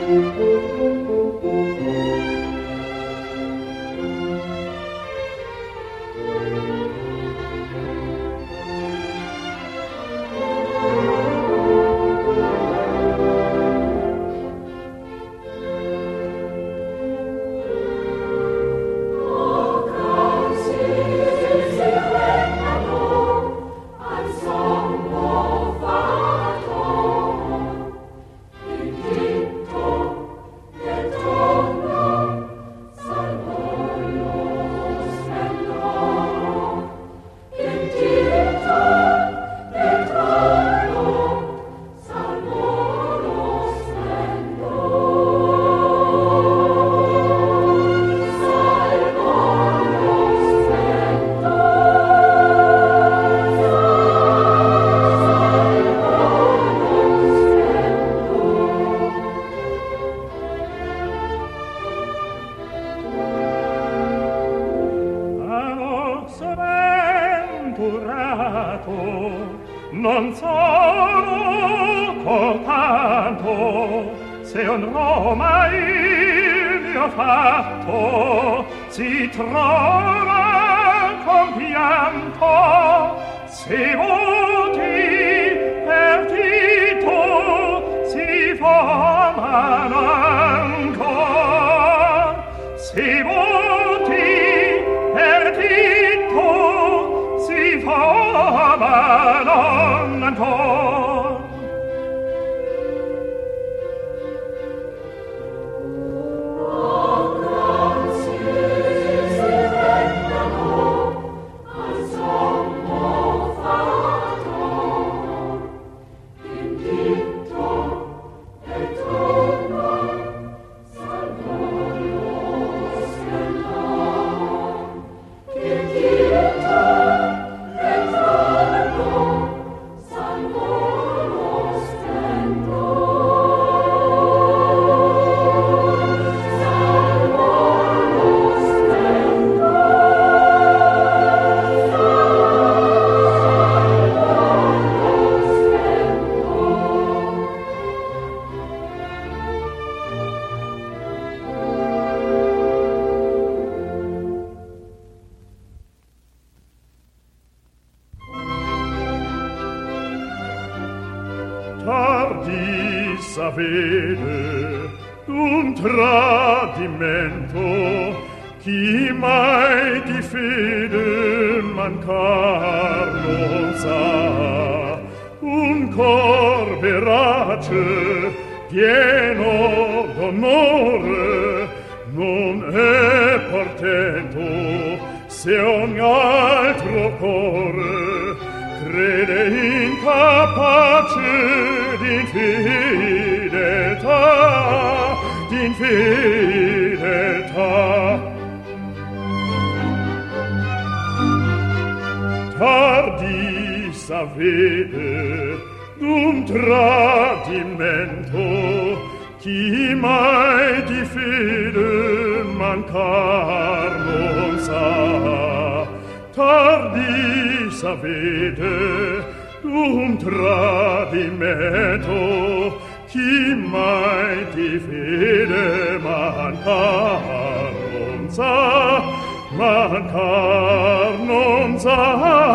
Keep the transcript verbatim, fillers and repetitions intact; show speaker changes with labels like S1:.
S1: non sono cotanto se onrò mai il mio fatto si trova con pianto se voti perdito si formano ancor se voti perdito si formano ancor. Tardi s'avvede d'un tradimento chi mai di fede mancar non sa un cor verace pieno d'onore non è portento se ogni altro cuore crede incapace d'infedeltà, d'infedeltà. Tardi s'avvede d'un tradimento chi mai di fede mancar non sa. Tardi s'avvede d'un tradimento chi mai di fede mancar non sa, mancar non sa.